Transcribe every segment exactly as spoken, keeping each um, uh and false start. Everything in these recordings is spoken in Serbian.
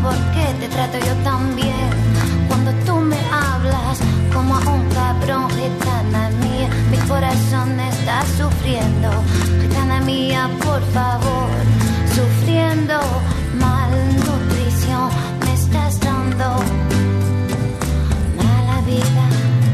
por qué te trato yo tan bien. Cuando tú me hablas como a un cabrón, gitana mía, mi corazón está sufriendo. Gitana mía, por favor, sufriendo malnutrición, me estás dando mala vida.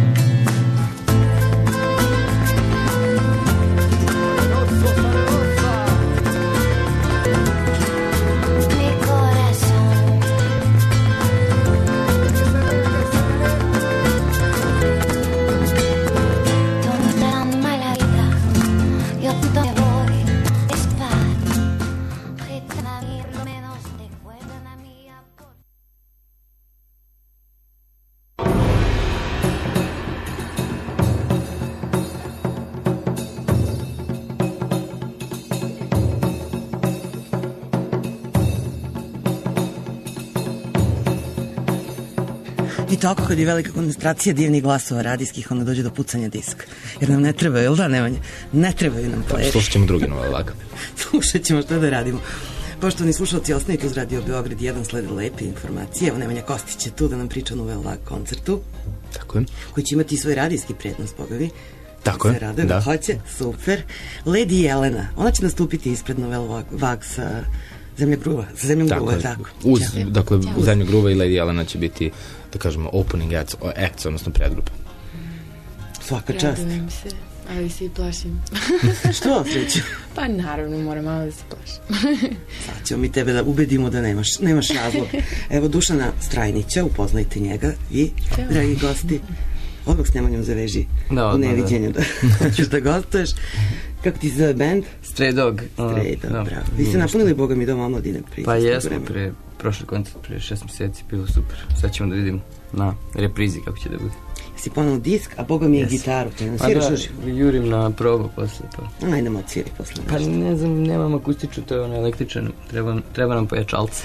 I tako kad je velika koncentracija divnih glasova radijskih, onda dođe do pucanja diska. Jer nam ne trebaju, jel da, Nemanja? Ne trebaju nam playeri. Slušat ćemo drugi Novel Vag. Slušat ćemo, šta da radimo. Poštovani slušalci, ostanite uz Radio Beograd jedan, slede lepe informacije. Evo, Nemanja Kostić je tu da nam priča o Novel Vag koncertu. Tako je. Koji će imati svoj radijski prednost, bogavi. Tako je, rade, da. Hoće, super. Lady Jelena, ona će nastupiti ispred Novel Vag sa Zemlja gruva. Sa Zemljom gruva, je tako. Uz, dakle, uz Zemlja gruva i Lady Jelena će biti, da kažemo, opening acts, acts odnosno predgrupa. Svaka čast. Radujem se, ali se i plašim. Što, Sreću? Pa naravno, moram malo da se plašim. Sad ćemo mi tebe da ubedimo da nemaš, nemaš razlog. Evo Dušana Strajnića, upoznajte njega i, dragi gosti, odmah s Nemanjom zaveži da, u neviđenju da, da ćeš da gostuješ. Kako ti se zove band? Stray Dog. Stray Dog, da, bravo. Vi ste napunili, Boga mi, Dom omladine. Pa jesmo, pre, prošli koncert, pre šest mjeseci, bilo super. Sad ćemo da vidimo na reprizi kako će da bude. Si ponovno disk, a Boga mi je yes. gitaru. Te pa da, jurim na probu posle. Pa. A, ajdemo odsviri posle. Pa ne znam, nemam akustiču, to je ono električan. Treba, treba nam pojačalce.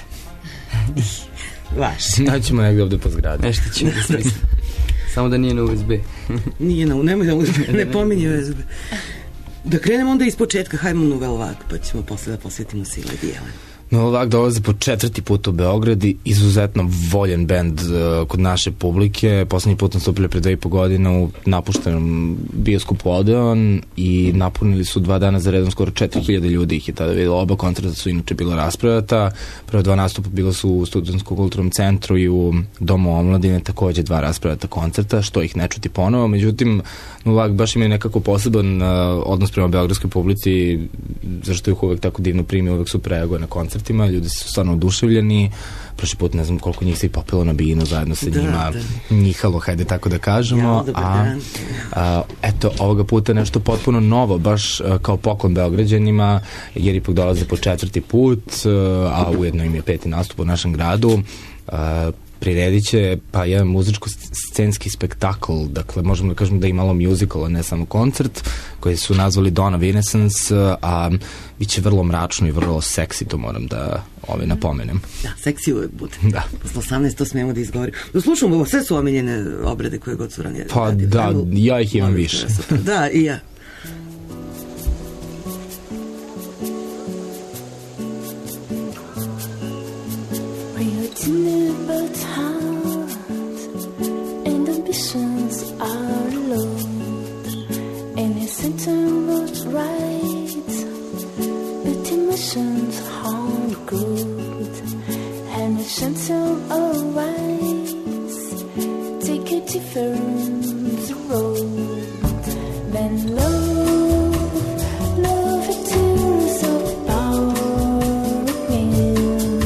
Vaš. Naćemo negdje ovde po zgradi. Nešto ćemo da smislim. Samo da nije na U S B. Nije na, nemoj na U S B, ne pominje U S B. Da krenemo onda iz početka, hajmo u Novel Vag, pa ćemo posle da posvetimo se i Lady Jelena. Novel Vag dolaze po četvrti put u Beograd i izuzetno voljen bend uh, kod naše publike. Poslednji put nastupili pre dve i po godine u napuštenom bioskopu Odeon i napunili su dva dana za redom skoro četiri hiljade ljudi ih je tada vidjelo. Oba koncerta su inače bila raspravljata. Prvo dva nastupa bilo su u Studentskom kulturnom centru i u Domu omladine, takođe dva raspravljata koncerta, što ih ne čuti ponovo. Međutim, Novel Vag baš imaju nekako poseban uh, odnos prema beogradskoj publici, zašto ih uvek tako divno primi, uvek su preaguje na koncert. Ljudi su stvarno oduševljeni. Prošli put ne znam koliko njih se i popilo na binu zajedno sa da, njima da. njihalo, hajde tako da kažemo. Ja, a, a eto, ovoga puta nešto potpuno novo, baš a, kao poklon Beograđanima, jer ipak dolaze po četvrti put, a, a ujedno im je peti nastup u našem gradu. A, priredit će pa jedan muzičko-scenski spektakl, dakle možemo da kažemo da je malo musical, a ne samo koncert, koji su nazvali Dawn of Innocence, a bit će vrlo mračno i vrlo seksi, to moram da ovaj napomenem. Da, seksi uvek bude. Da. Posle osamnaest to smemo da izgovorimo. Da slušamo, sve su omiljene obrede koje god su ranije. Pa radi, da, radu, ja ih imam više. Da, i ja. Are low, and his center was right, but emotions aren't good, and the center arise, take a different road, then love, love it tears up our again,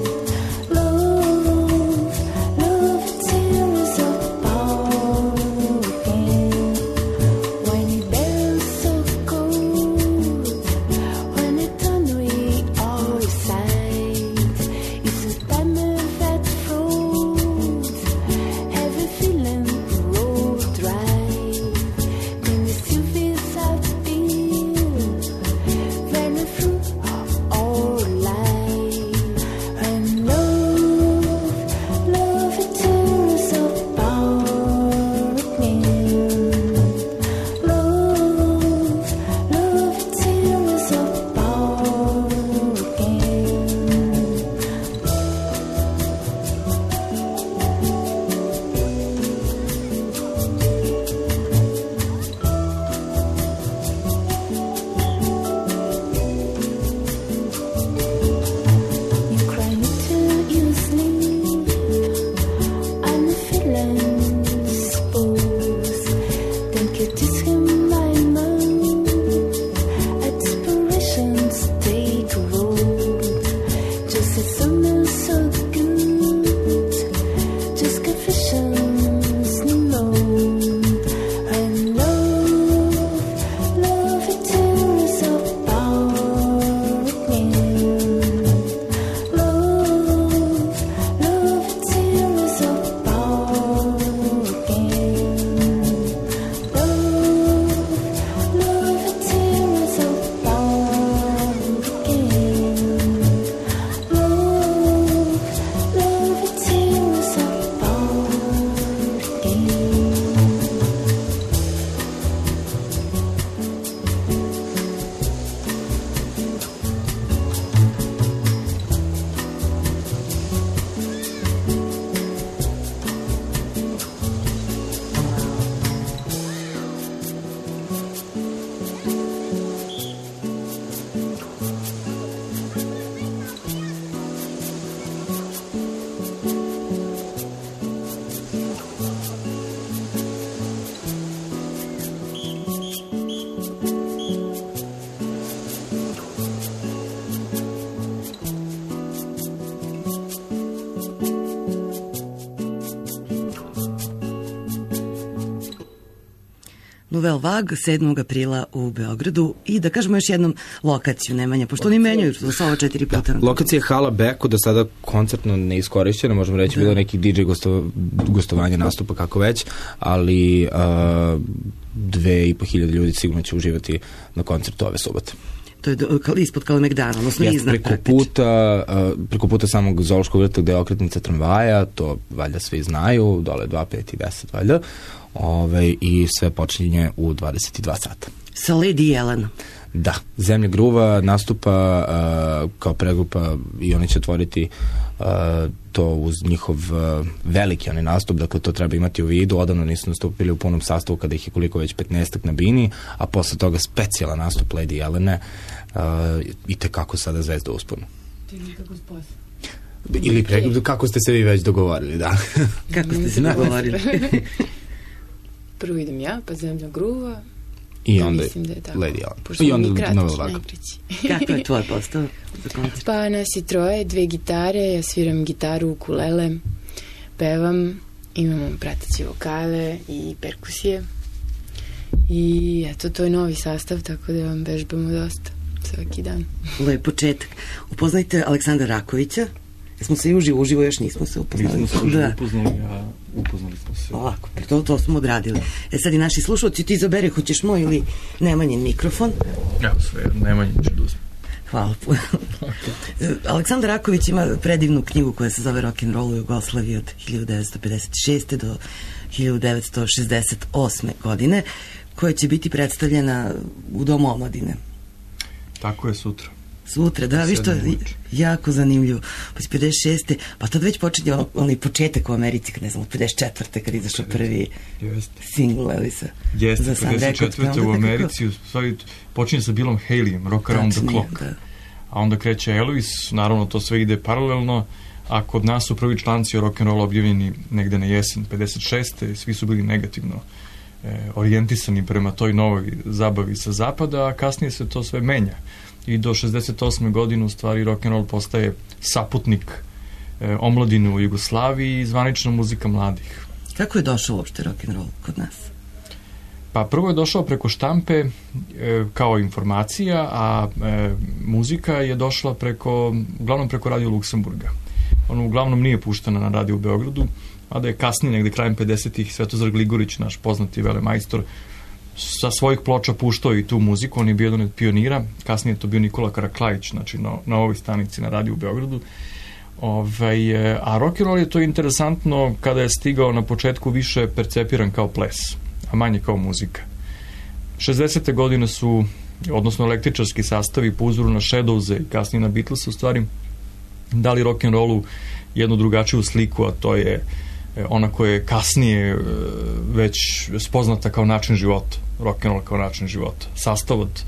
love, love it tears up our again, when it bears so good, when it done we all side, it's a time of that fruit, every feeling roll dry, then the silver Nouvelle Vague sedmog aprila u Beogradu i da kažemo još jednom lokaciju, Nemanja, pošto oni menjaju sa ova četiri puta. Da, lokacija je Hala Beko, do sada koncertno neiskorišćena, možemo reći, da. Bilo neki di džej gosto, gostovanje nastupa, kako već, ali uh, dve i po hiljade ljudi sigurno će uživati na koncertu ove subote. To je do, ispod Kalemegdana, odnosno Jeste, iznad preko praktično. puta, uh, preko puta samog zoološkog vrta gde je okretnica tramvaja, to valjda svi znaju, dole dva, pet i deset valjda, Ove, i sve počinje u dvadeset dva sata. Sa Lady Jelenom. Da, Zemlja gruva nastupa uh, kao pregrupa i oni će otvoriti uh, to uz njihov uh, veliki onaj nastup, dakle to treba imati u vidu, odavno nisu nastupili u punom sastavu kada ih je koliko već petnaestak na bini, a posle toga specijalan nastup Lady Jelene uh, i tekako sada zvezda usponu. Ili pregrupa, kako ste se vi već dogovorili, da. Kako ste se dogovorili? Prvo idem ja, pa Zemlja gruva. I onda da je Lady Jelen. Pošto I onda Nouvelle Vague. Kako je tvoj postao za koncert? Pa nas je troje, dve gitare, ja sviram gitaru, ukulele, pevam, imamo prateće vokale i perkusije. I eto, to je novi sastav, tako da vam vežbamo dosta svaki dan. Lep početak. Upoznajte Aleksandra Rakovića. Jesmo se i uživo, uživo još nismo se upoznali. Nismo se uživo upoznali, a upoznali smo se. Ovako, to, to smo odradili. E sad i naši slušalci, ti izabere, hoćeš moj ili Nemanjin mikrofon? Evo sve, Nemanjin ću da uzmem. Hvala. Aleksandar Raković ima predivnu knjigu koja se zove Rock'n'Roll u Jugoslaviji od hiljadu devetsto pedeset šeste do hiljadu devetsto šezdeset osme godine, koja će biti predstavljena u Domu omladine. Tako je sutra. Sutra, da, vi što je jako zanimljivo. Pa iz pedeset šeste pa tad već počinje on, onaj početak u Americi, kad ne znam, od pedeset četvrte kad izašao prvi single, ali sa Jeste, pedeset četvrte u Americi, u stvari počinje sa Billom Haleyem, Rock Around the Clock. Da. A onda kreće Elvis, naravno to sve ide paralelno, a kod nas su prvi članci o rock'n'rollu objavljeni negde na jesen pedeset šeste Svi su bili negativno e, orijentisani prema toj novoj zabavi sa zapada, a kasnije se to sve menja. I do šezdeset osme godine u stvari rock'n'roll postaje saputnik e, omladine u Jugoslaviji i zvanična muzika mladih. Kako je došao uopšte rock'n'roll kod nas? Pa prvo je došao preko štampe e, kao informacija, a e, muzika je došla preko, uglavnom preko Radio Luksemburga. Ono uglavnom nije puštena na radio u Beogradu, a da je kasnije, negde krajem pedesetih, Svetozar Gligorić, naš poznati velemajstor, sa svojih ploča puštao i tu muziku, on je bio jedan od pionira, kasnije je to bio Nikola Karaklajić, znači na, na ovoj stanici na radiju u Beogradu. Ove, a rock'n'roll je to interesantno kada je stigao na početku više percepiran kao ples, a manje kao muzika. šezdesete godine su, odnosno električarski sastavi po uzoru na Shadowse i kasnije na Beatles u stvari, dali rock'n'rollu jednu drugačiju sliku, a to je ona koja je kasnije već spoznata kao način života, rock'n'roll kao način života. Sastav od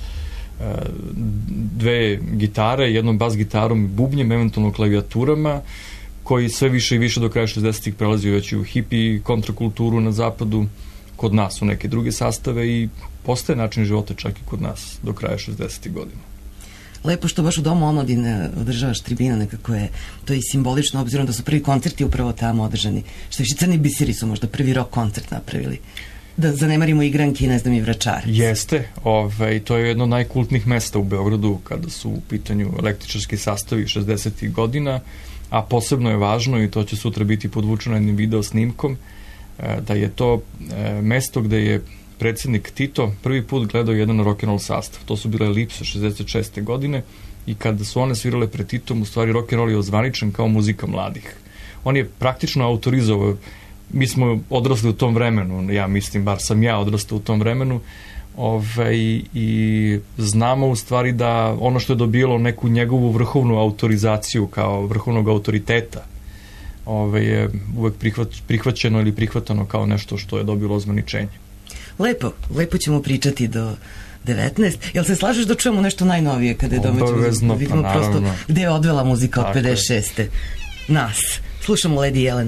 dve gitare, jednom bas gitarom i bubnjem, eventualno klavijaturama, koji sve više i više do kraja šezdesetih prelazio već u hipi kontrakulturu na zapadu, kod nas u neke druge sastave i postaje način života čak i kod nas do kraja šezdesetih godina. Lepo što baš u Domu omladine održavaš tribina, nekako je to i simbolično, obzirom da su prvi koncerti upravo tamo održani. Što više, Crni biseri su možda prvi rock koncert napravili. Da zanemarimo igranki i ne znam i Vračare. Jeste, ovaj, to je jedno od najkultnih mesta u Beogradu kada su u pitanju električarski sastavi šezdesetih godina, a posebno je važno, i to će sutra biti podvučeno jednim video snimkom, da je to mesto gde je predsjednik Tito prvi put gledao jedan rock'n'roll sastav. To su bile Lipse šezdeset šeste godine i kada su one svirale pred Titom, u stvari rock'n'roll je ozvaničen kao muzika mladih. On je praktično autorizovao, mi smo odrasli u tom vremenu, ja mislim, bar sam ja odrastao u tom vremenu, ove, i znamo u stvari da ono što je dobilo neku njegovu vrhovnu autorizaciju kao vrhovnog autoriteta, ove, je uvek prihvat, prihvaćeno ili prihvatano kao nešto što je dobilo ozvaničenje. Lepo, lepo ćemo pričati do devetnaest. Jel se slažeš da čujemo nešto najnovije kada je domaća muzika? Vidimo pa, prosto gde je odvela muzika od pedeset šeste nas. Slušamo Lady Jelen.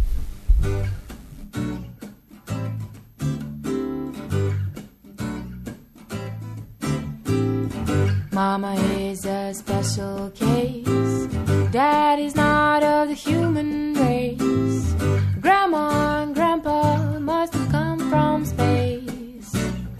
Mama is a special case. Dad is not of the human race. Grandma and Grandpa must have come from space.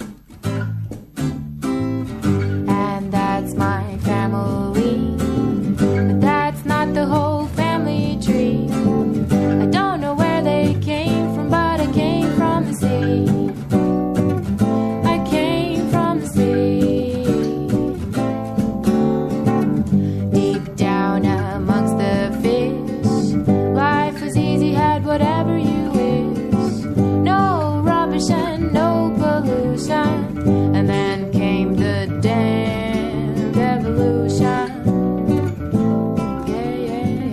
ocean, no pollution. And then came the damned evolution. Yeah, yeah,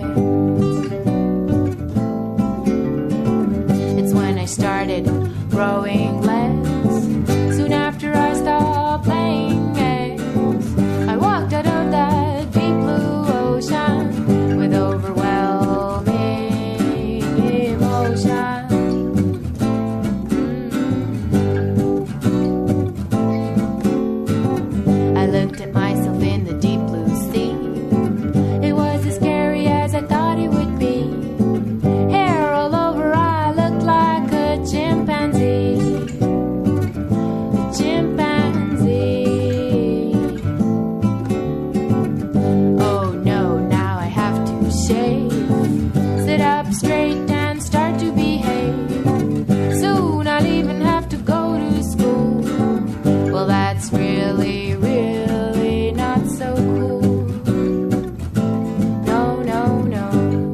yeah. It's when I started growing less. Soon after I stopped playing games, I walked out of that deep blue ocean with overwhelming emotion. Mm. I looked at myself in the deep blue sea. It was as scary as I thought it would be. Hair all over, I looked like a chimpanzee. A chimpanzee. Oh no, now I have to shave. Sit up straight and start to behave. Soon I'll even have to go to school. Well, that's really, really not so cool. No, no, no.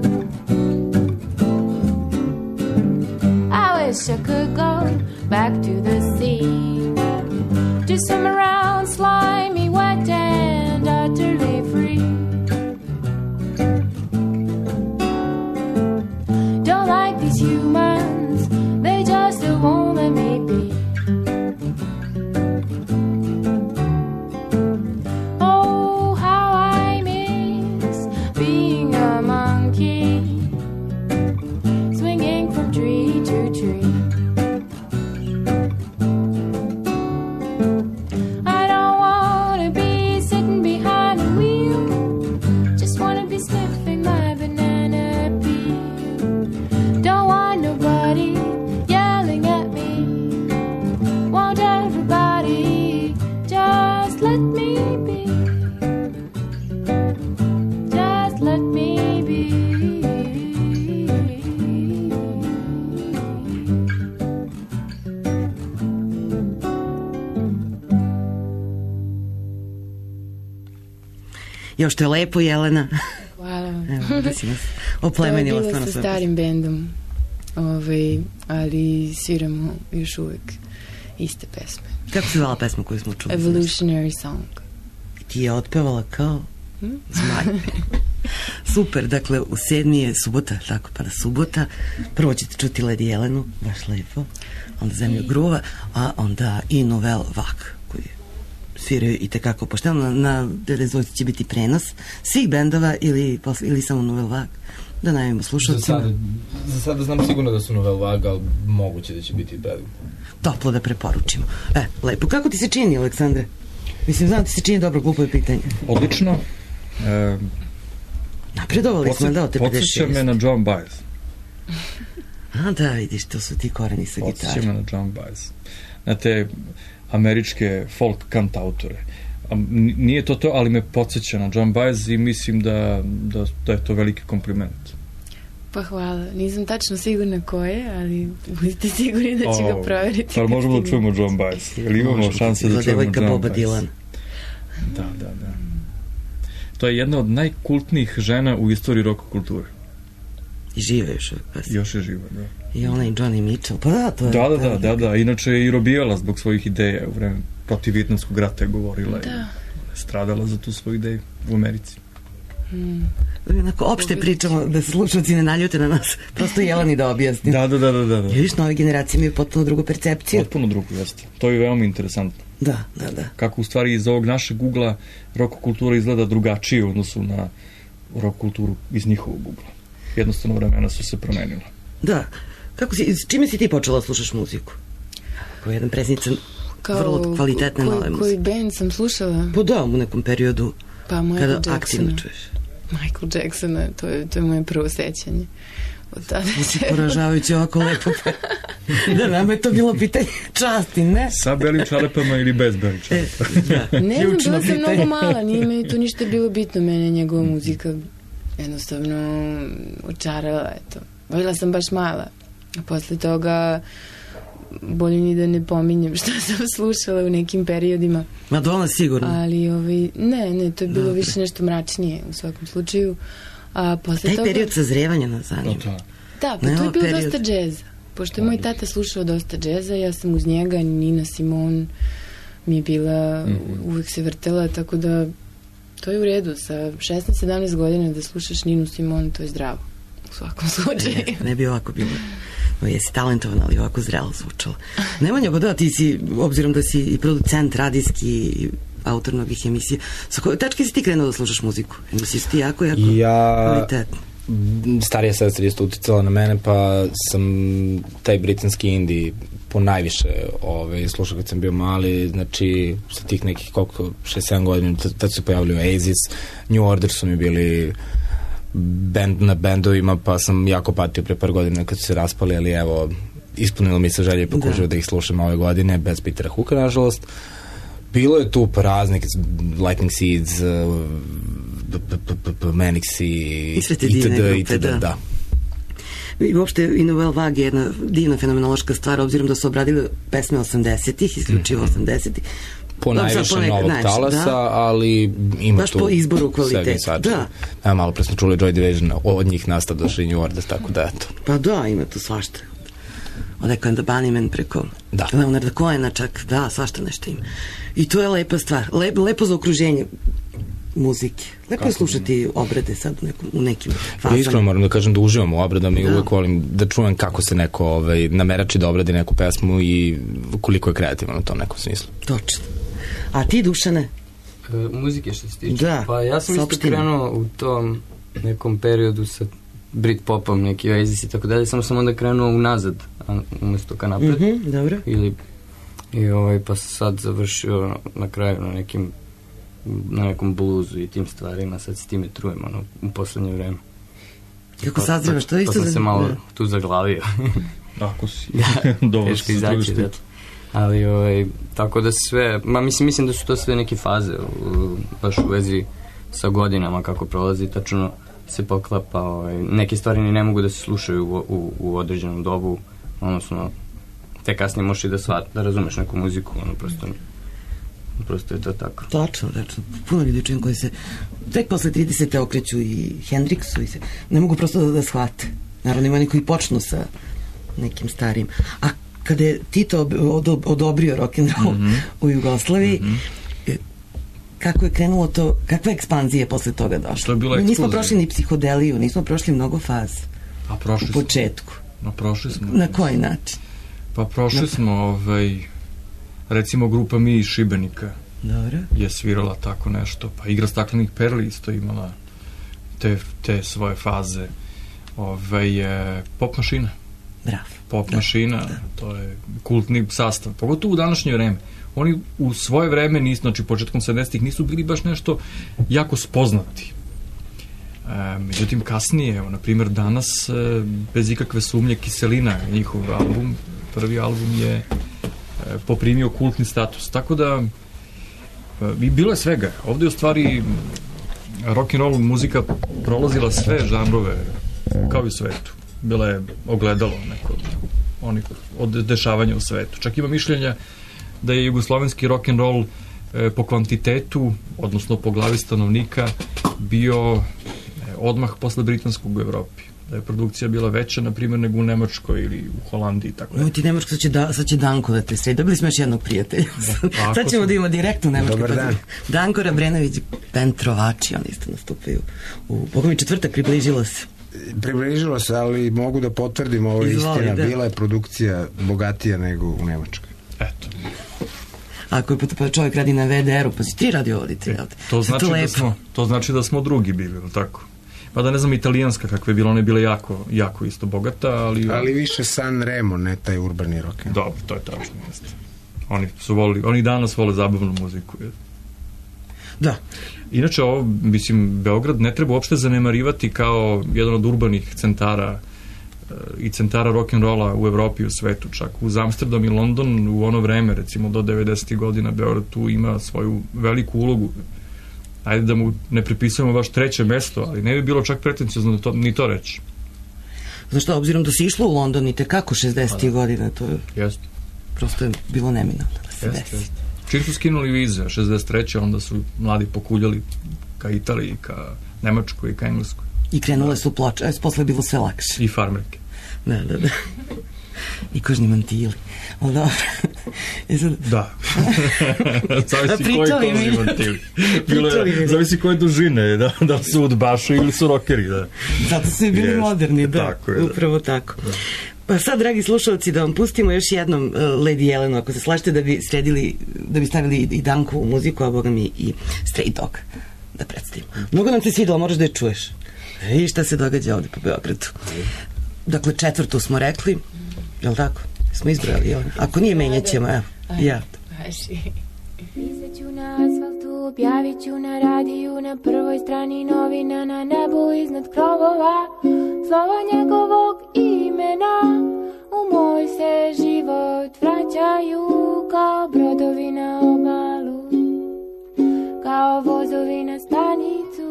I wish I could go back to the sea, to swim around slimy, wet, and utterly free. Don't like these humans, they just won't let me be. Oh, how I miss being a monkey, swinging from tree to tree. I don't wanna be sitting behind a wheel, just wanna be sniffing my banana peel. Don't want nobody yelling at me. Want everybody just let me be. Just let me be. Još te lepo, Jelena. Hvala vam. Evo, da si nas To je oplemenila bilo stvarno sa sve. starim bendom, ovaj, ali sviramo još uvek iste pesme. Kako se zvala pesma koju smo čuli? Evolutionary Song. I ti je otpevala kao zmaj. Super, dakle u sedmi je subota, tako pada subota. Prvo ćete čuti Lady Jelenu, baš lepo. Onda Zemlju gruva, a onda i Novel Vak, koji sviraju i tekako pošteno. Na, na Rezoluciji će biti prenos svih bendova ili, ili samo Novel Vak. Da najavimo Za slušalcima. sada, za sada znam sigurno da su Novel Vaga, ali moguće da će biti i Bedum. Toplo da preporučimo. E, lepo. Kako ti se čini, Aleksandre? Mislim, znam ti se čini dobro, glupo je pitanje. Odlično. E, Napredovali smo, da, od te pedeset Podsjeća šest. me na John Baez. A, da, vidiš, to su ti koreni sa Podsjeća gitarom. me na John Baez. Na te američke folk kantautore. A, n- Nije to to, ali me podsjeća na John Baez i mislim da, da, da je to veliki kompliment. Pa hvala. Nisam tačno sigurna ko je, ali budite sigurni da ću ga O, proveriti. Pa kad možemo da stigne. čujemo John Baez. Ili imamo Možemo, šanse da za čujemo devojka John Boba Baez. Dylan. Da, da, da. To je jedna od najkultnijih žena u istoriji rock kulture. I žive još uvijek. Pa. Još je živa, da. I ona i Johnny Mitchell. Pa da, to je... Da, da, da, da, da. Inače je i robijala zbog svojih ideja u vreme protiv Vijetnamskog rata je govorila Da. i stradala za tu svoju ideju u Americi. Mm. Onako, opšte pričamo da se slušalci ne naljute na nas. Prosto Jelani da objasnim. Da, da, da, da, da. da. Vidiš, nove generacije imaju potpuno drugu percepciju. Potpuno drugo, jeste. To je veoma interesantno. Da, da, da. Kako u stvari iz ovog našeg ugla rock kultura izgleda drugačije u odnosu na rock kulturu iz njihovog ugla. Jednostavno vremena su se promenila. Da. Kako si, s čime si ti počela da slušaš muziku? Kao jedan preznican, vrlo kvalitetne ko- nove ko- Koji muzike. band sam slušala? Pa da, u nekom periodu Pa Michael kada Jacksona. aktivno čuješ. Michael Jacksona, to je, to je moje prvo sećanje. Od tada se... Poražavajući ovako lepo. Da, nama je to bilo pitanje časti, ne? Sa belim čarapama ili bez belim E, čarapama? da, Ne znam, ključno bila sam pitanje. mnogo mala, nije mi to ništa bilo bitno, mene njegova muzika jednostavno očarala, eto. Voljela sam baš mala. A posle toga bolje ni da ne pominjem što sam slušala u nekim periodima. Madonna sigurno. Ali, ovaj, ne, ne, to je bilo Dobre. više nešto mračnije u svakom slučaju. A posle Taj toga... period sazrevanja nas zanima. Da, da. Da, pa Ne, to je ovo bilo period. dosta džeza. Pošto je moj tata slušao dosta džeza, ja sam uz njega, Nina Simone mi je bila, mm-hmm. uvek se vrtela, tako da to je u redu. Sa šesnaest sedamnaest godina da slušaš Ninu Simone, to je zdravo. U svakom slučaju. Ne, ne bi ovako bilo. No, jesi talentovan, ali ovako zrelo zvučalo. Nemanja, da, ti si, obzirom da si i producent radijski i autor mnogih emisija, sa koje tačke si ti krenuo da slušaš muziku? Emisije su ti jako, jako ja... kvalitetne. Starija sestra je isto uticala na mene, pa sam taj britanski indie po najviše ovaj, slušao kad sam bio mali, znači sa tih nekih koliko, šest sedam godina, tad se pojavljaju Oasis, New Order su mi bili band na bendovima, pa sam jako patio pre par godina kad su se raspali, ali evo, ispunilo mi se želje i pokušao da. da ih slušam ove godine, bez Petera Hooka, nažalost. Bilo je tu pa raznih, Lightning Seeds, Manix i itd. Da. I uopšte i Nouvelle Vague je jedna divna fenomenološka stvar, obzirom da su obradili pesme osamdesetih, isključivo osamdesetih. Po najviše novog talasa, ali ima baš tu po izboru kvaliteta. Da. Evo, malo pre smo čuli Joy Division, od njih nastao došli i New Order, tako da eto. Pa da, ima tu svašta. Od Echo and the Bunnymen preko da. Leonarda Cohena čak, da, svašta nešto ima. I to je lepa stvar. Lep, lepo za okruženje muzike. Lepo je slušati obrade sad u, nekom, u nekim fazama. Ja iskreno moram da kažem da uživam u obradama i da. uvek volim da čujem kako se neko ovaj, namerači da obradi neku pesmu i koliko je kreativan u tom nekom smislu. Točno. A ti, Dušane? E, muzike što se tiče? Da. Pa ja sam isto krenuo u tom nekom periodu sa Britpopom, neki Oasis i tako dalje, samo sam onda krenuo unazad, umjesto ka napred. Mm-hmm, dobro. Ili, i ovaj, pa sad završio na kraju na nekim na nekom bluzu i tim stvarima, sad s time trujem, ono, u poslednje vreme. Kako sazrivaš, to je isto... Pa sam se malo da. tu zaglavio. Ako si. Da, teško izaći, da. Ali, ovaj, tako da sve, ma mislim, mislim da su to sve neke faze, u, baš u vezi sa godinama kako prolazi, tačno se poklapa, ovaj, neke stvari ni ne mogu da se slušaju u, u, u određenom dobu, odnosno, te kasnije možeš i da shvat, da razumeš neku muziku, ono, prosto, prosto je to tako. Tačno, tačno. Puno ljudi čujem koji se tek posle tridesete okreću i Hendriksu i se, ne mogu prosto da, da shvate. Naravno, ima neki počnu sa nekim starijim. A kada je Tito od, odobrio rock'n'roll mm-hmm. u Jugoslaviji, mm-hmm. kako je krenulo to, kakva ekspanzija je posle toga došla? Mi nismo prošli ni psihodeliju, nismo prošli mnogo faza. A prošli u početku. Smo. A prošli smo. Na koji način? Pa prošli Na... smo, ovaj, recimo grupa Mi iz Šibenika. Dobro. Je svirala tako nešto. Pa Igra staklenih perli isto imala te, te svoje faze. Ovaj, Pop mašina. Bravo. Pop da, mašina, da. To je kultni sastav. Pogotovo u današnje vreme. Oni u svoje vreme, nisu, znači početkom sedamdesetih nisu bili baš nešto jako spoznati. E, međutim, kasnije, evo, na primjer, danas, e, bez ikakve sumnje, Kiselina, njihov album, prvi album je e, poprimio kultni status. Tako da, e, i bilo je svega. Ovde je u stvari rock'n'roll muzika prolazila sve žanrove, kao i u svetu. Bila je ogledalo neko onih od dešavanja u svetu. Čak ima mišljenja da je jugoslovenski rock'n'roll e, po kvantitetu, odnosno po glavi stanovnika, bio e, odmah posle britanskog u Evropi. Da je produkcija bila veća, na primjer, nego u Nemačkoj ili u Holandiji. Tako no, ti Nemačko, sad će, da, sad će Danko da te sredi. Dobili smo još jednog prijatelja. Da, sad ćemo sam... da imamo direktno Nemačko. Dobar dan. Danko Rabrenović, band Trovači, oni isto nastupaju. U Bogomi četvrtak približilo se. Približilo se, ali mogu da potvrdim, ovo je istina, da. Bila je produkcija bogatija nego u Nemačkoj. Eto. Ako je pa čovjek radi na V D R-u, pa si ti radio voditelj, e, to, znači to, da smo, to znači da smo drugi bili, ili tako? Pa da ne znam, italijanska kakva je bila, ona je bila jako, jako isto bogata, ali... Ali više San Remo, ne taj urbani rock. Dobro, to je tačno, jeste. Oni su volili, oni danas vole zabavnu muziku, je. Da. Inače, ovo, mislim, Beograd ne treba uopšte zanemarivati kao jedan od urbanih centara e, i centara rock'n'rolla u Evropi i u svetu. Čak uz Amsterdam i London u ono vreme, recimo do devedesetih godina, Beograd tu ima svoju veliku ulogu. Ajde da mu ne pripisujemo baš treće mesto, ali ne bi bilo čak pretencijozno da to, ni to reći. Znaš šta, obzirom da si išlo u London i tekako šezdesetih godina, to je jest. Prosto je bilo neminovno da se jest, desi. Jest. Čim su skinuli vize, šezdeset treće onda su mladi pokuljali ka Italiji, ka Nemačkoj i ka Engleskoj. I krenule su ploče, a posle je bilo sve lakše. I farmerke. Da, da, da. i kožni mantili. Ali dobro. Da. Zavisi koji kožni mantili. Bilo je, zavisi koje dužine, da, da su udbaši ili su rokeri. Da. Zato su i bili yes. moderni, da. Tako je, upravo da. tako. Da. Pa sad, dragi slušalci, da vam pustimo još jednom uh, Lady Jelenu, ako se slažete da bi sredili, da bi stavili i Danku u muziku, a boga mi i Stray Dog da predstavimo. Mnogo nam se svidalo, moraš da je čuješ. I šta se događa ovde po Beogradu. Dakle, četvrtu smo rekli, je li tako? Smo izbrojali, jel? Ako nije, menjat ćemo, evo. Ja. Pisat ću na asfaltu, objavit ću na radiju, na prvoj strani novina, na nebu iznad krovova, slova njegovog imena. U moj se život vraćaju kao brodovi na obalu, kao vozovi na stanicu.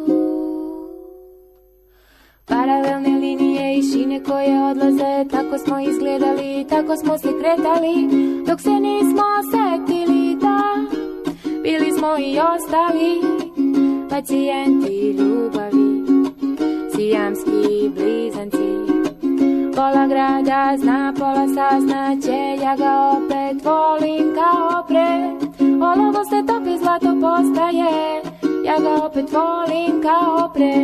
Paralelne linije i šine koje odlaze, tako smo izgledali, tako smo se kretali, dok se nismo setili da bili smo i ostali pacijenti ljubavi, sijamski blizanci. Pola grada zna, pola saznaće, ja ga opet volim kao pre. Olovo se topi, zlato postaje, ja ga opet volim kao pre.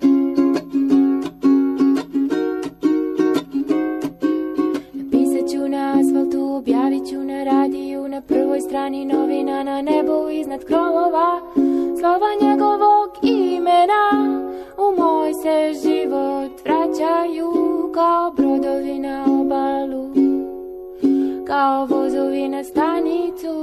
Na asfaltu, objavit ću na radiju, na prvoj strani novina, na nebu iznad krovova, slova njegovog imena. U moj se život vraćaju kao brodovi na obalu, kao vozovi na stanicu.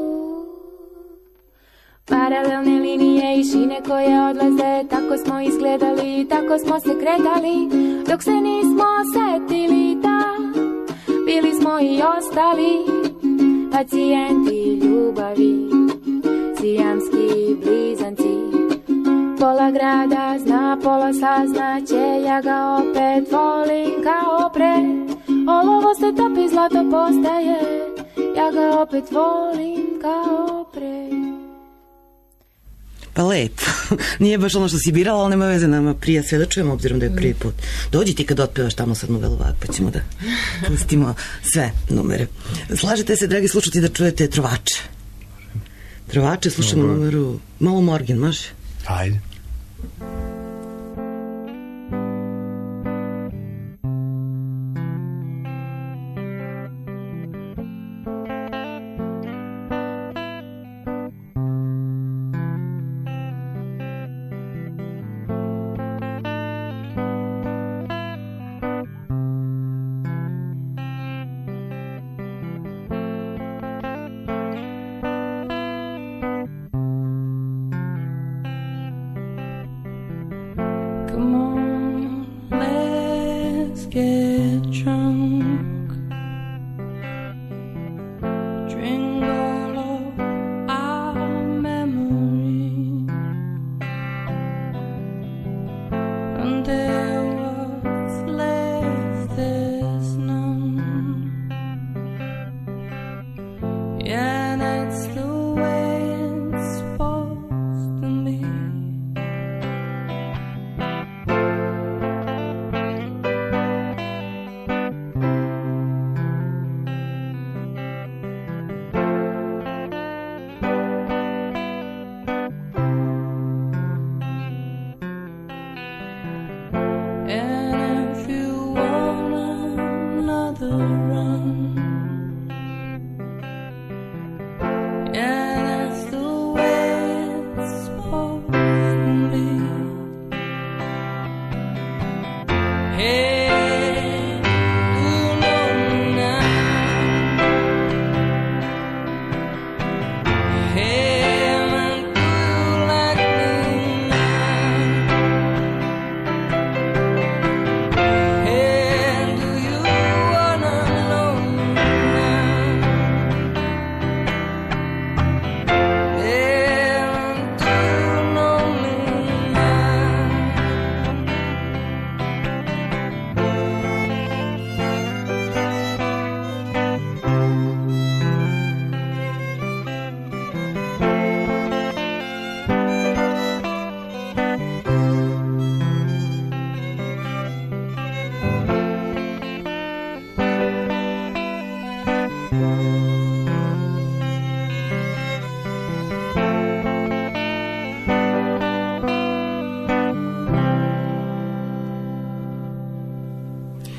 Paralelne linije i šine koje odlaze, tako smo izgledali, tako smo se kretali, dok se nismo setili da bili smo i ostali pacijenti ljubavi, sijamski blizanci. Pola grada zna, pola saznaće, ja ga opet volim kao pre. Olovo se topi, zlato postaje, ja ga opet volim kao pre. Pa lepo. Nije baš ono što si birala, ali nema veze, nama prija sve da čujemo, obzirom da je prvi put. Dođi ti kad otpevaš tamo sad Nouvelle Vague, pa ćemo da pustimo sve numere. Slažete se, dragi slušati, da čujete Trovače? Trovače, slušamo no, numeru Malo Morgan, može? Ajde.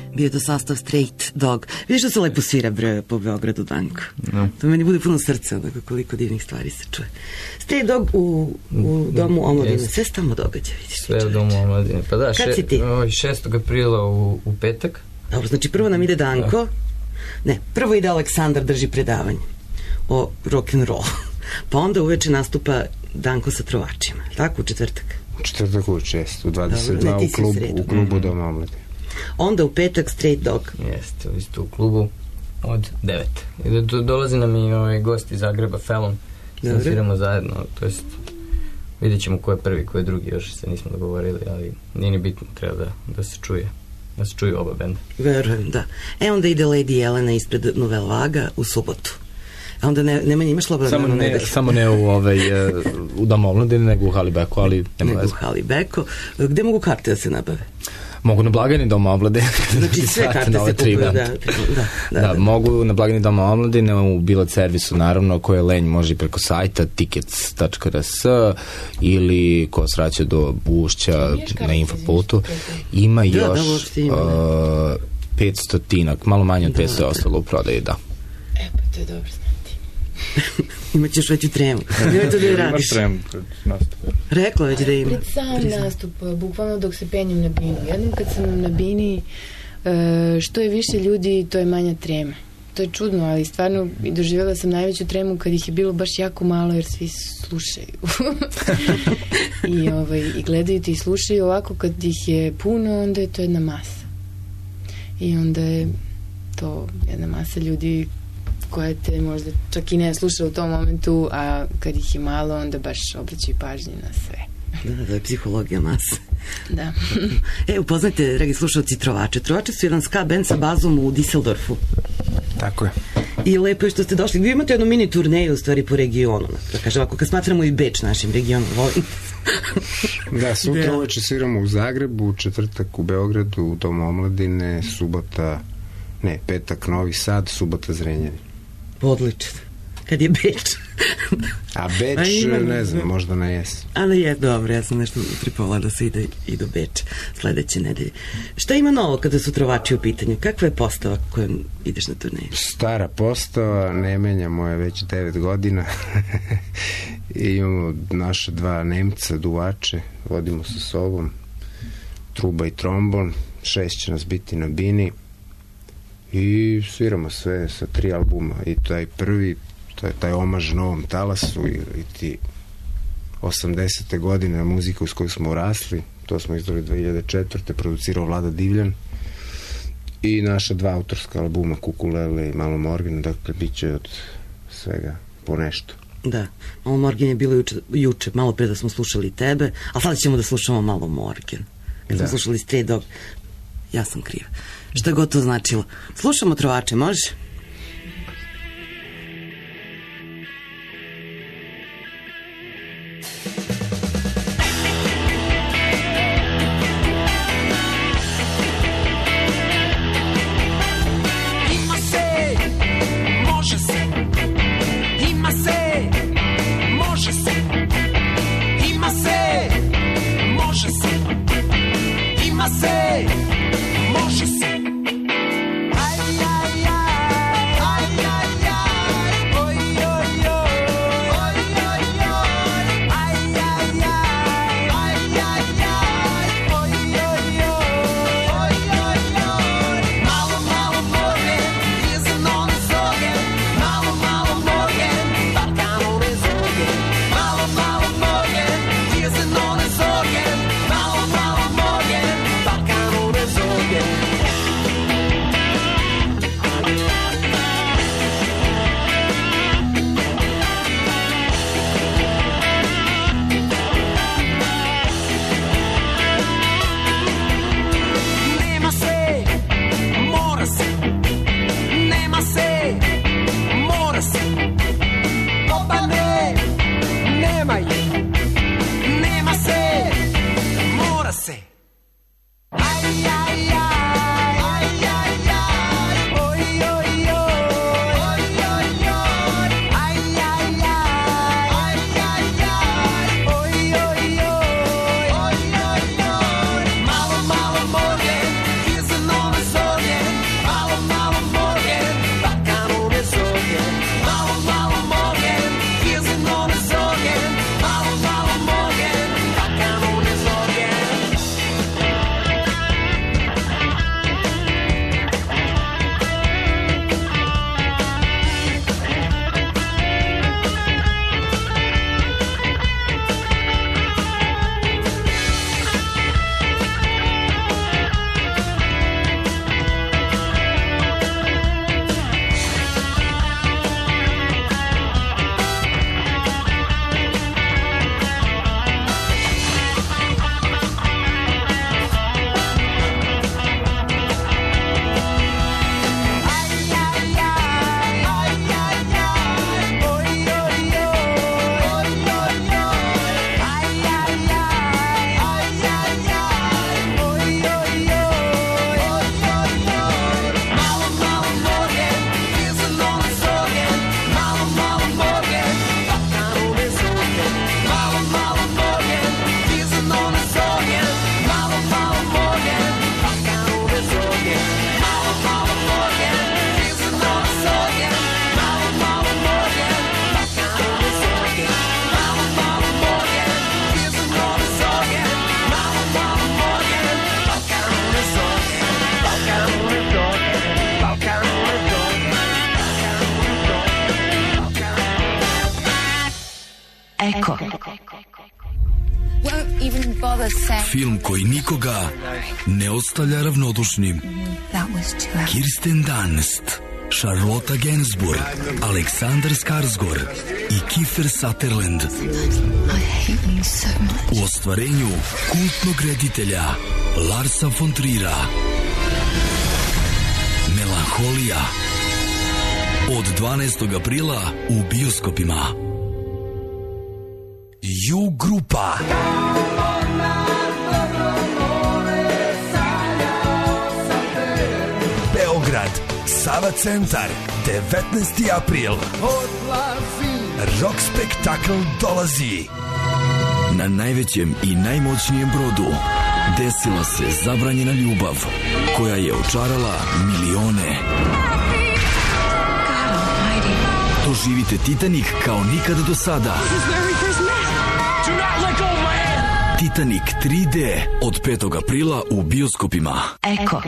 Bio je to sastav Straight Dog. Vidiš da se lepo svira bre po Beogradu, Danko. No. To meni bude puno srca, onako koliko divnih stvari se čuje. Straight Dog u, u Domu omladine. Yes. Sve se tamo događa, vidiš. Sve u Domu omladine. Pa da, Kad si ti? šestog aprila u, u petak. Dobro, znači prvo nam ide Danko. Da. Ne, prvo ide Aleksandar, drži predavanje o rock'n'rollu. Pa onda uveče nastupa Danko sa trovačima. Tako, u četvrtak? U četvrtak u šest, u dvadeset dva. Dobro, ne, u, klub, u klubu mm-hmm. Doma omladine. Onda u petak Straight Dog. Jeste, isto u klubu od devet. I do, do, dolazi nam i ovaj gost iz Zagreba, Felon. Sad sviramo zajedno, to jest vidjet ćemo ko je prvi, ko je drugi, još se nismo dogovorili, ali nije ni bitno, treba da, da se čuje. Da se čuju oba benda. Verujem, da. E onda ide Lady Jelena ispred Novel Vaga u subotu. A onda ne, nema njima šlobra. Samo ne, ne samo ne u, ovaj, u Domu omladine, nego u Halibeku, ali nema nego veze. U Halibeku. Gde mogu karte da se nabave? Mogu na blagajni Doma omladine. Znači sve karte se kupuju, da, da, da, da, da. Mogu na blagajni Doma omladine, u Bilet servisu naravno, koje lenj može preko sajta tickets tačka r s ili ko sraća do Bušća na Infoputu. Ima još da, da, uh, petsto tinak, malo manje od petsto je ostalo u prodaji, da. E, pa to je dobro znati. Imaćeš veću tremu. Nemoj to da je radiš. Imaš tremu pred nastupom. Rekla već da ima. Pred sam nastup, bukvalno dok se penjem na binu. Jednom kad sam na bini, što je više ljudi, to je manja trema. To je čudno, ali stvarno doživjela sam najveću tremu kad ih je bilo baš jako malo, jer svi slušaju. I, ovaj, i gledaju ti i slušaju. Ovako kad ih je puno, onda je to jedna masa. I onda je to jedna masa ljudi koja te možda čak i ne sluša u tom momentu, a kad ih je malo, onda baš obraćaju pažnju na sve. Da, da je psihologija mase. Da. E, upoznajte, dragi slušalci, Trovače. Trovače su jedan ska band sa bazom u Düsseldorfu. Tako je. I lepo je što ste došli. Vi imate jednu mini turneju, u stvari, po regionu. Da kažem, ako kad smatramo i Beč našim regionom, volim. Da, sutra uveče sviramo u Zagrebu, u četvrtak u Beogradu, u Domu omladine, subota, ne, petak Novi Sad, subota Zrenjanin. Odlično. Kad je Beč. A Beč, ne znam, možda na jesen. Ali je, dobro, ja sam nešto pripovala da se ide i do Beča sledeće nedelje. Šta ima novo kada su Trovači u pitanju? Kakva je postava kojom ideš na turneju? Stara postava, ne menjamo je već devet godina. I imamo naše dva Nemca, duvače, vodimo sa sobom, truba i trombon, šest će nas biti na bini. I sviramo sve sa tri albuma. I taj prvi, to je taj omaž Novom talasu i, i ti osamdesete godine muzika uz koju smo urasli. To smo izdali dve hiljade četvrte. Producirao Vlada Divljan. I naša dva autorska albuma, Kukulele i Malo Morgan. Dakle, bit će od svega po nešto. Da, Malo Morgan je bilo juče, juče malo pre da smo slušali tebe, a sad ćemo da slušamo Malo Morgan. Kad smo slušali Stray Dog, ja sam kriva. Šta god to značilo. Slušamo Trovače, može? Ima se, može se. Ima se, može se. Ima se, može se. Ima se, može se. Aj, aj, aj. Eko. Film koji nikoga ne ostavlja ravnodušnim. Kirsten Dunst, Charlotte Gainsbourg, Aleksandar Skarsgård i Kiefer Sutherland u ostvarenju kultnog reditelja Larsa von Trier'a. Melanholija od dvanaestog aprila u bioskopima. Ju grupa. Beograd, Sava centar, devetnaesti april. Rock spektakl dolazi. Na najvećem i najmoćnijem brodu desila se zabranjena ljubav koja je očarala milione. Doživite Titanic kao nikada do sada. Titanic tri D od petog aprila u bioskopima. Eko.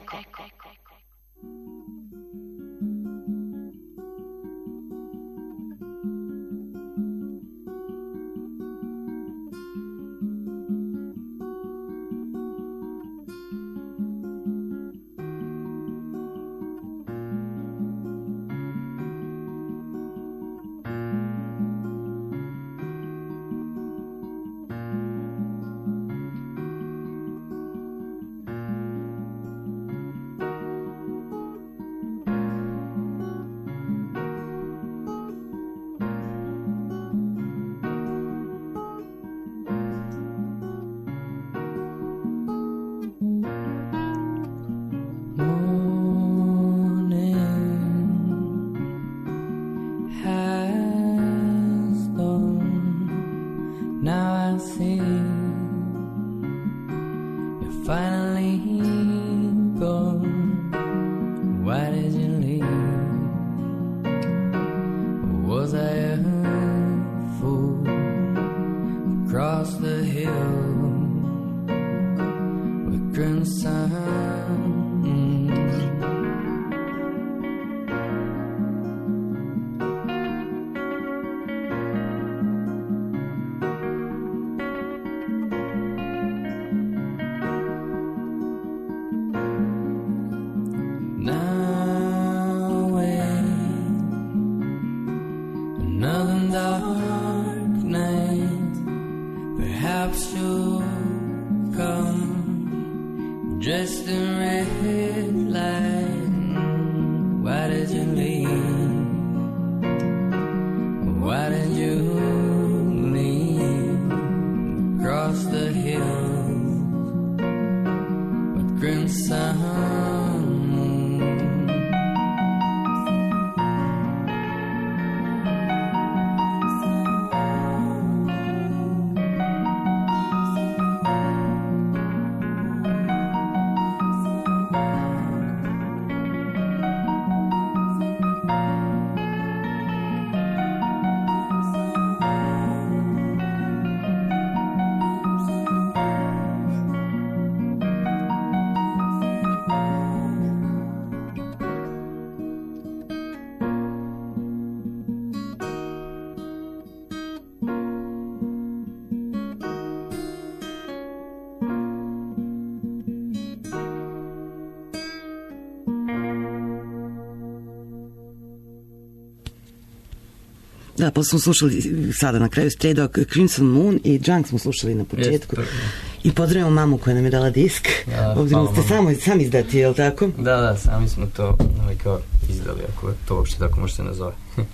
Da, pa smo slušali sada na kraju Stray Dog, Crimson Moon i Junk smo slušali na početku. Yes, i pozdravimo mamu koja nam je dala disk. Da, obzirom ste samo, sam izdati, je li tako? Da, da, sami smo to ovaj, kao izdali, ako to uopšte tako može se nazove.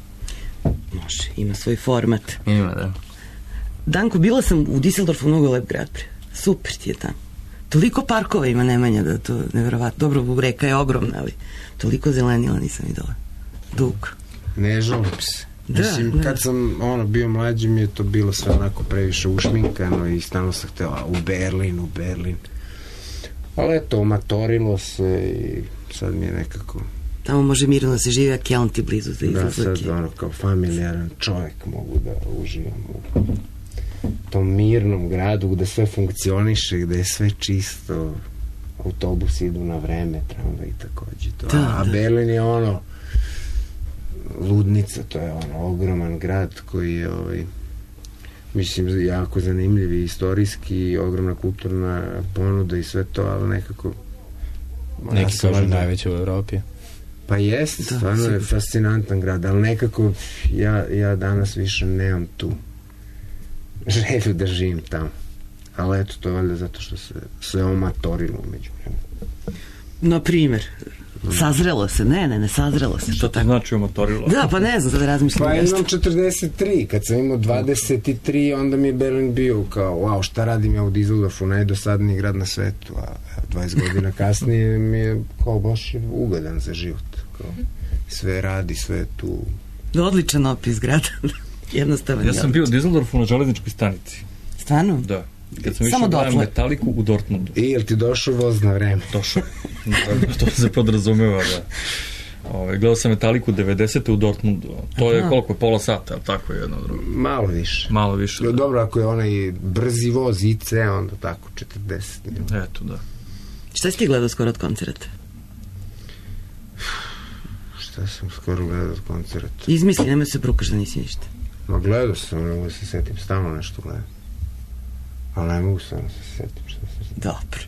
Može, ima svoj format. Ima, da. Danko, bila sam u Düsseldorfu, mnogo lep grad. Super ti je tamo. Toliko parkova ima Nemanja da to nevjerovatno. Dobro, reka je ogromna, ali toliko zelenila nisam videla. Dugo. Ne žalim se. Da, Mislim, da. kad sam ono, bio mlađi, mi je to bilo sve onako previše ušminkano i stalno sam htela u Berlin, u Berlin. Ali eto, umatorilo se i sad mi je nekako... Tamo može mirno da se živi, a Kjeln ti blizu za izlazak. Da, sad ono, kao familijaran čovjek mogu da uživam u tom mirnom gradu gde sve funkcioniše, gde je sve čisto, autobusi idu na vreme, tramvaj i takođe to. Da, a da. Berlin je ono ludnica, to je ono ogroman grad koji je ovaj, mislim, jako zanimljivi, istorijski, ogromna kulturna ponuda i sve to, ali nekako... Neki kažu valjda, najveće u Evropi. Pa jest, da, stvarno je fascinantan grad, ali nekako ja, ja danas više nemam tu želju da živim tamo. Ali eto, to je valjda zato što se sve omatorilo među vremenu. Na primjer, sazrelo se, ne, ne, ne, sazrelo se. Što to znači omatorilo? Da, pa ne znam, sad razmišljam. Pa imam četrdeset tri, kad sam imao dvadeset tri, onda mi je Berlin bio kao, wow, šta radim ja u Düsseldorfu, najdosadniji grad na svetu, a dvadeset godina kasnije mi je kao baš ugodan za život. Kao, sve radi, sve je tu. Odličan opis grada. Jednostavno. Ja sam bio u Düsseldorfu na železničkoj stanici. Stvarno? Da. Kad sam išao gledam Metaliku u Dortmundu. I jel ti došao voz na vreme? Došao. To se podrazumeva, da. Ove, gledao sam Metaliku devedesete u Dortmundu. To Aha. je koliko? Pola sata, ali tako je jedno drugo. Malo više. Malo više, da. Dobro, ako je onaj brzi voz I C, onda tako, četrdeset. Eto, da. Šta si ti gledao skoro od koncerta? Šta sam skoro gledao od koncerta? Izmisli, nemoj se brukaš da nisi ništa. Ma gledao sam, ne mogu se setim, stalno nešto gledam. Ali ne mogu samo se setim što se setim.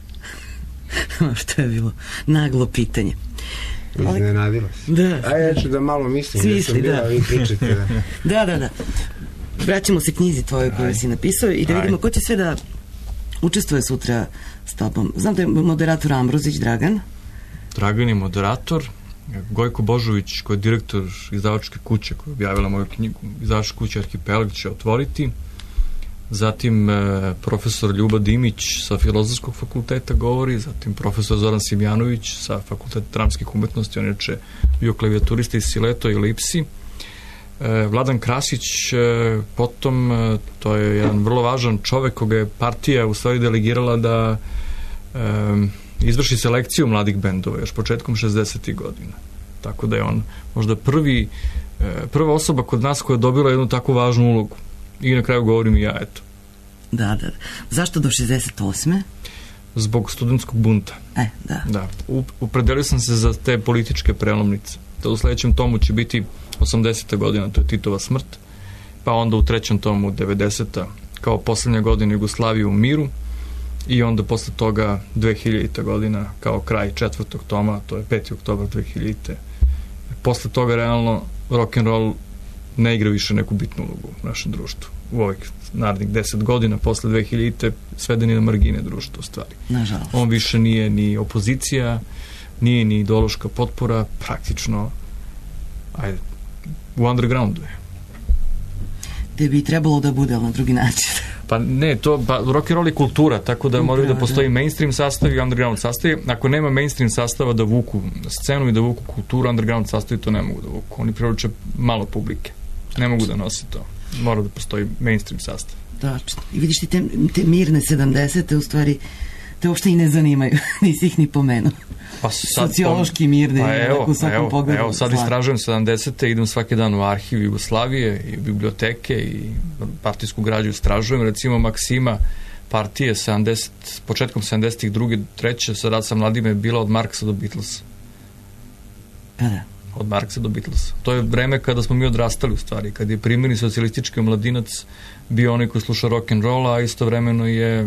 Dobro. Što je bilo naglo pitanje. Iznenadila se. Da. A ja ću da malo mislim. Smisli, da. Bila, vi pričate, da. da, da, da. Vraćamo se knjizi tvojoj koju si napisao i da vidimo ko će sve da učestvuje sutra s tobom. Znam da je moderator Ambrozić, Dragan. Dragan je moderator. Gojko Božović, koji je direktor izdavačke kuće, koja je objavila moju knjigu, izdavačke kuće Arhipelag, će otvoriti. Zatim e, profesor Ljuba Dimić sa Filozofskog fakulteta govori, zatim profesor Zoran Simjanović sa Fakulteta dramskih umetnosti, on je če bio klavijaturista iz Sileto i Lipsi. E, Vladan Krasić, e, potom, e, to je jedan vrlo važan čovek koga je partija u stvari delegirala da e, izvrši selekciju mladih bendova još početkom šezdesetih godina. Tako da je on možda prvi, e, prva osoba kod nas koja je dobila jednu takvu važnu ulogu. I na kraju govorim i ja, eto. Da, da. Zašto do šezdeset osme? Zbog studentskog bunta. E, da. Da. Upredelio sam se za te političke prelomnice. To u sledećem tomu će biti osamdeseta godina, to je Titova smrt, pa onda u trećem tomu devedeseta kao poslednja godina Jugoslavije u miru i onda posle toga dve hiljadita godina kao kraj četvrtog toma, to je peti oktobar dve hiljadite. Posle toga realno rock'n'roll ne igra više neku bitnu ulogu u našem društvu. U ovih narednih deset godina, posle dve hiljadite, sveden je na margine društva, u stvari. Nažalost. On više nije ni opozicija, nije ni ideološka potpora, praktično, ajde, u undergroundu je. Gde bi trebalo da bude, ali na drugi način. Pa ne, to, pa rock and roll je kultura, tako da moraju da postoji mainstream sastav i underground sastav. Ako nema mainstream sastava da vuku scenu i da vuku kulturu, underground sastavi to ne mogu da vuku. Oni privlače malo publike. Ne mogu da nose to. Mora da postoji mainstream sastav. Tačno. I vidiš ti te, te mirne sedamdesete, u stvari, te uopšte i ne zanimaju. Nisi ih ni pomenuo. Pa sad, sociološki mirne, pa evo, u svakom evo, pogledu. Evo, sad istražujem sedamdesete, idem svaki dan u arhiv Jugoslavije i biblioteke i partijsku građu istražujem. Recimo Maksima partije sedamdeset, početkom sedamdesetih druge, treće, sa rad sa mladima je bila od Marksa do Beatlesa. Pa da. Od Marksa do Beatlesa. To je vreme kada smo mi odrastali u stvari, kad je primjerni socijalistički omladinac bio onaj koji sluša rock'n'rolla, a istovremeno je,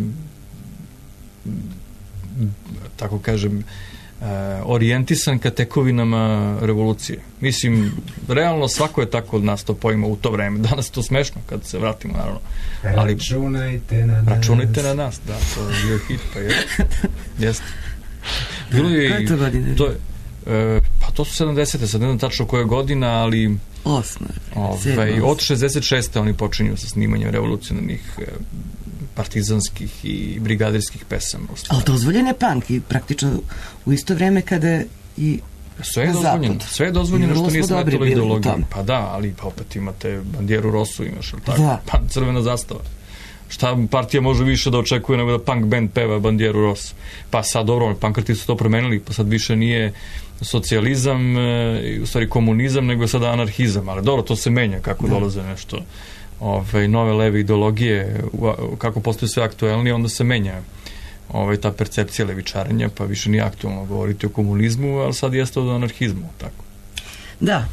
tako kažem, orijentisan ka tekovinama revolucije. Mislim, realno svako je tako od nas to poima u to vreme. Danas je to smešno kad se vratimo, naravno. Ali, računajte na nas. Računajte na nas, da, to je bio hit, pa je. Jeste. Bilo je... Kaj to godine? To je, e, pa to su sedamdesete, sad ne znam tačno koja godina, ali... Osma. Ovaj, od šezdeset šeste oni počinju sa snimanjem revolucionarnih e, partizanskih i brigadirskih pesama. Ali dozvoljen je punk i praktično u isto vreme kada i sve je dozvoljeno, sve je dozvoljeno što nije smetalo ideologiju. Pa da, ali pa opet imate bandjeru Rosu, imaš, ali tako? Da. Pa, crvena zastava. Šta partija može više da očekuje nego da punk band peva bandjeru Rosu? Pa sad, dobro, punkarti su to promenili, pa sad više nije socijalizam, e, u stvari komunizam, nego je sada anarhizam, ali dobro, to se menja kako da. dolaze nešto Ove, nove leve ideologije, kako postaju sve aktuelnije, onda se menja ove, ta percepcija levičarenja, pa više nije aktuelno govoriti o komunizmu, ali sad jeste o anarhizmu, tako. Da,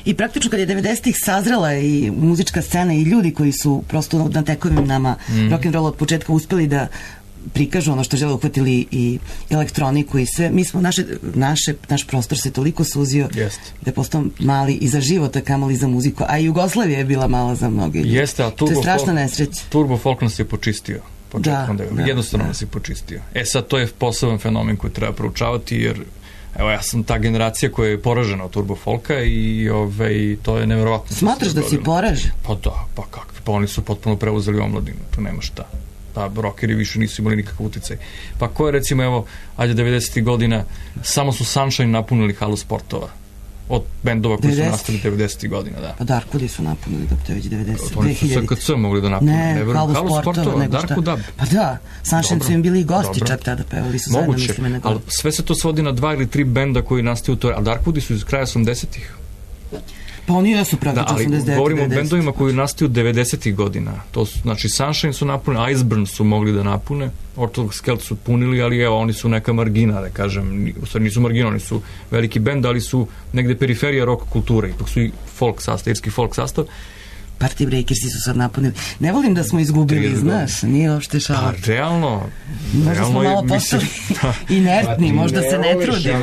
I praktično kad je devedesetih sazrela i muzička scena i ljudi koji su prosto na tekovim nama mm. rock'n'roll od početka uspeli da prikažu ono što žele, uhvatili i elektroniku i sve. Mi smo, naše, naše, naš prostor se toliko suzio Jest. da je postao mali i za života, kamali za muziku. A i Jugoslavija je bila mala za mnoge. Jeste, a to je strašna nesreća. Turbo folk nas je počistio. Da, da, jednostavno da. nas je počistio. E sad, to je poseban fenomen koji treba proučavati, jer evo, ja sam ta generacija koja je poražena od turbo folka i ovaj, to je nevjerovatno. Smatraš da si poražen? Pa da, pa kakvi, pa oni su potpuno preuzeli omladinu, tu nema šta. Pa rockeri više nisu imali nikakav uticaj. Pa ko je recimo, evo, ajde devedesetih godina, samo su Sunshine napunili halu sportova. Od bendova koji su nastali devedesetih godina, da. Pa Darkudi su napunili dok te već devedesetih. Oni su S K C mogli da napune. Ne, Never, halu, halu sportova, sportova nego Darku Dab. Pa da, Sunshine su im bili i gosti dobro. Čak tada pevali su zajedno, mislim, nego. Ali sve se to svodi na dva ili tri benda koji nastaju to, a Darkudi su iz kraja osamdesetih. Pa oni jesu praktično osamdeset devet. Da, ali govorimo o bendovima koji nastaju devedesetih godina. To su, znači, Sunshine su napunili, Iceburn su mogli da napune, Orthodox Celt su punili, ali evo, oni su neka margina, da kažem, u stvari nisu margina, oni su veliki bend, ali su negde periferija rock kulture, ipak su i folk sastav, irski folk sastav. Party Breakersi su sad napunili. Ne volim da smo izgubili, znaš, nije uopšte šala. Pa, realno, možda realno smo malo postali inertni, možda se ne trudimo.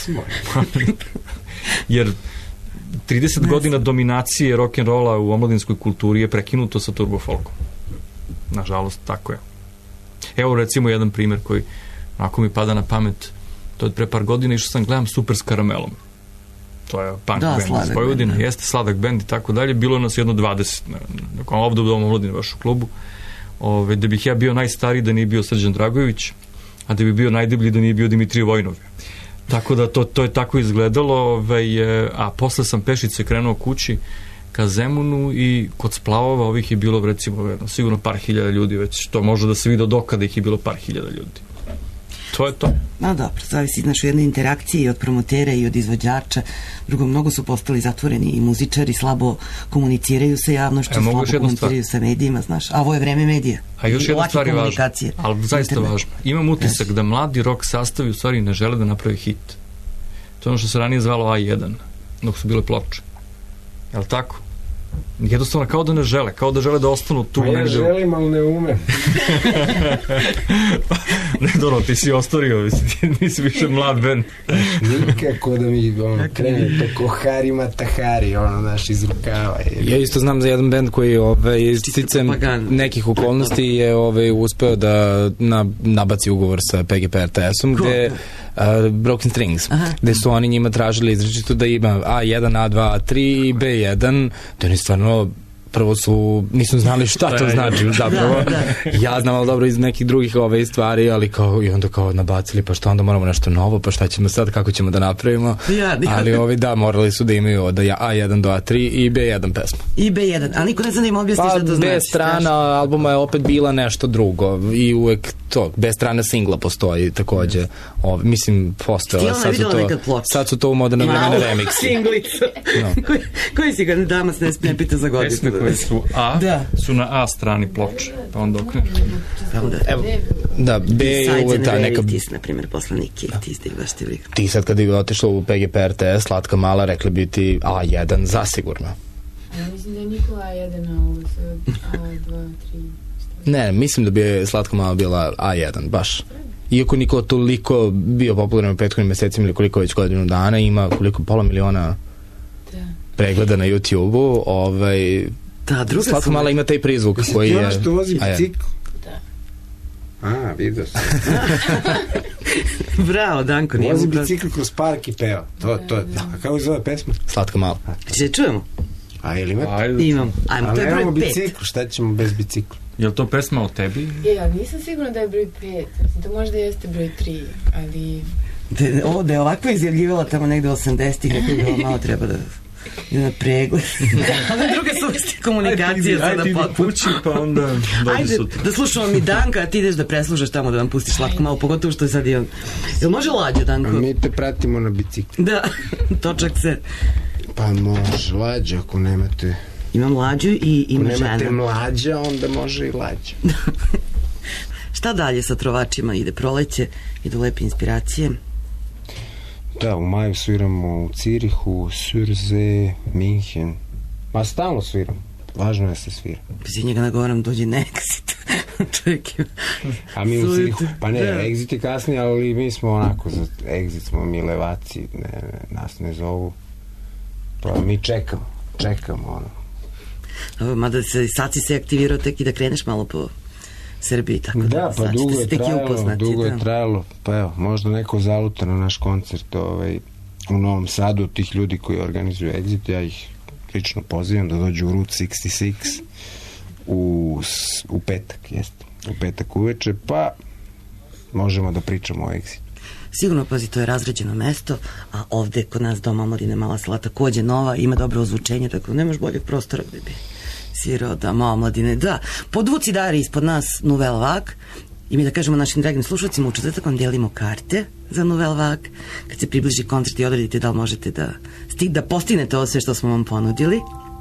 Jer trideset ne godina dominacije rock'n'rolla u omladinskoj kulturi je prekinuto sa turbo folkom. Nažalost, tako je. Evo recimo jedan primjer koji ako mi pada na pamet, to je pre par godina išao sam gledam Super s Karamelom. To je punk da, band iz Vojvodine, jeste sladak band i tako dalje. Bilo je nas jedno dvadeset, ovdje u Domu omladine baš u klubu. Ove, da bih ja bio najstariji da nije bio Srđan Dragojević, a da bi bio najdeblji da nije bio Dimitrije Vojnov. Tako da to, to je tako izgledalo, ovaj, a posle sam pešice krenuo kući ka Zemunu i kod splavova ovih je bilo recimo jedno, sigurno par hiljada ljudi već, to može da se vidi od oka da ih je bilo par hiljada ljudi. To je to. No dobro, zavisi znaš u jednoj interakciji i od promotera i od izvođača. Drugo, mnogo su postali zatvoreni i muzičari, slabo komuniciraju sa javnošću, e, slabo komuniciraju sa medijima, znaš. A ovo je vreme medija. A još jedna stvar je važna, ali zaista internet. Važno. Imam utisak yes. da mladi rock sastavi u stvari ne žele da napravi hit. To je ono što se ranije zvalo A jedan, dok su bile ploče. Je li tako? Jednostavno kao da ne žele, kao da žele da ostanu tu. Pa ja negde... želim, ali ne umem. Ne, dobro, ti si ostario, ti nisi više mlad ben. Nikako da mi ono, krene tako Hari Matahari, ono, naš iz rukava. Je. Ja isto znam za jedan band koji ove, isticem nekih okolnosti je ove, uspeo da na, nabaci ugovor sa P G P R T S-om, gde uh, Broken Strings, aha, gde su oni njima tražili izrečito da ima A jedan, A dva, A tri i B jedan, to je stvarno prvo su, nisu znali šta to znači zapravo, ja znam ali dobro iz nekih drugih ove stvari, ali kao i onda kao nabacili, pa što onda moramo nešto novo, pa šta ćemo sad, kako ćemo da napravimo, ali ovi da, morali su da imaju od A jedan do A tri i B jedan pesma. I B jedan, ali niko ne zna da im objasni pa, šta to znači. B strana albuma je opet bila nešto drugo i uvek to, B strana singla postoji takođe, yes. Ove, mislim postojala, sad su to sad su to u moderne vremena remiksi. Singlica. No. koji, koji si ga damas ne, ne pita za godinu? Pesme koje su A, da. su na A strani ploče, pa onda okreneš. Evo, da, B je uvek ta neka... Ti si, na primjer, poslaniki, ti ste ih baš ti lik. Ti sad kad je otišla u P G P R T S, Slatka Mala, rekli bi ti A jedan zasigurno. Ja mislim da je Nikola A jedan, a ovo sad A dva, tri... Ne, mislim da bi Slatka Mala bila A jedan, baš. Iako Nikola toliko bio popularan u prethodnim mesecima ili koliko već godinu dana, ima koliko, pola miliona da. pregleda na YouTube-u, ovaj... Da, druga Slatka Mala ima taj prizvuk koji je... Ti što vozi bicikl? Da. A, vidio sam. Bravo, Danko. Vozi bicikl kroz park i peva. To, to, da. A kako zove pesma? Slatka Mala. Če čujemo? A, ili imate? Imam. Ajmo, to je broj pet. Bicikl, šta ćemo bez bicikla? Je li to pesma o tebi? Je, ali nisam sigurna da je broj pet. Mislim, to možda jeste broj tri, ali... De, o, da je ovako izjavljivala tamo negde osamdesetih, rekao je bilo malo treba da... na pregled. Ali druga su isti komunikacije. Ajde, ajde, ajde pući, pa onda dođe sutra. Da slušamo mi Danka, a ti ideš da preslušaš tamo da vam pustiš Slatko Malo, pogotovo što je sad i on. Jel može Lađa, Danko? A mi te pratimo na biciklu. Da, točak se. Pa može Lađa, ako nemate... Imam Lađu i ima žena. Ako nemate Mlađa, onda može i Lađa. Šta dalje sa trovačima? Ide proleće, idu lepe inspiracije. Da, u maju sviramo u Cirihu, Surze, Minhen. Ma stalno sviram. Važno je da se svira. Bez njega nagovaram dođi na Exit. Čovjek ima... A mi u Cirihu, pa ne, Exit je kasnije, ali mi smo onako, za Exit smo mi levaci, ne, ne, nas ne zovu. Pa mi čekamo, čekamo ono. Ovo, mada se, sad si se aktivirao tek i da kreneš malo po Srbiji, tako da, da pa sad dugo ćete je se tek i trajalo, upoznati. dugo Da. je trajalo, pa evo, možda neko zaluta na naš koncert ovaj, u Novom Sadu od tih ljudi koji organizuju Exit, ja ih lično pozivam da dođu u Route šezdeset šest u, s- u petak, jeste, u petak uveče, pa možemo da pričamo o Exitu. Sigurno, pazi, to je razređeno mesto, a ovde kod nas Dom omladine Mala Sela takođe nova, ima dobro ozvučenje, tako da nemaš boljeg prostora gde bi svirao da Mala omladine, da. Podvuci Dari ispod nas Nouvelle Vague i mi da kažemo našim dragim slušalcima, u četvrtak vam delimo karte za Nouvelle Vague, kad se približi koncert i odredite da li možete da, sti, da postignete ovo sve što smo vam ponudili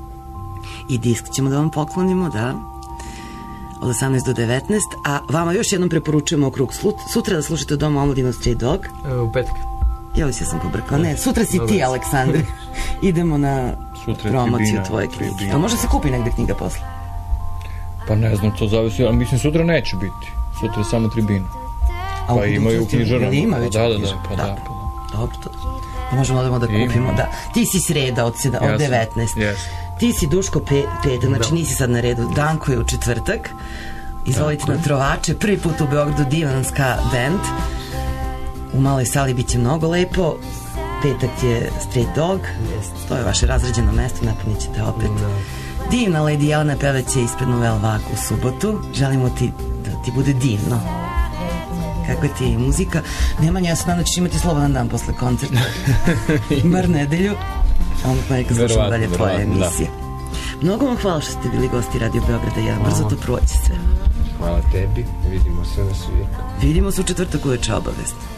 i disk ćemo da vam poklonimo, da, od osamnaest do devetnaest, a vama još jednom preporučujemo okrug slut, sutra da slušate od Doma omladine Stray Dog. E, u petak. Ja se sam pobrkala. Ne, sutra si Dobre. ti, Aleksandre. Idemo na Sutra je promociju tribina, tvoje knjige. tribina. A može se kupi negde knjiga posle? Pa ne znam, to zavisi, ali mislim sutra neće biti. Sutra je samo tribina. A u Pa imaju u budućnosti knjižarama. Ima već Pa da, u da, da, knjižarama. pa da, pa da. Dobro, to. Da možemo odemo da Ima. kupimo, da. Ti si sreda od, seda, od Ja sam, devetnaest. jes. Ti si Duško pe, petak, znači Da. nisi sad na redu. Danko je u četvrtak. Izvolite na Trovače. Prvi put u Beogradu divanska band. U maloj sali bit će mnogo lepo. Petak je Stray Dog. To je vaše razređeno mesto, napunit ćete opet. Divna Lady Jelena pevaće ispred Nouvelle Vague u subotu. Želimo ti da ti bude divno. Kakva ti je i muzika. Nemanja, ja se nadam da ćeš imati slobodan dan posle koncerta. Bar nedelju. A onda neka slušamo Verovatno, dalje tvoje verovatno, da. emisije. Mnogo vam hvala što ste bili gosti Radio Beograda jedan. Brzo to proći sve. Hvala tebi, vidimo se na svijetu. Vidimo se u četvrtak uveče obavezno.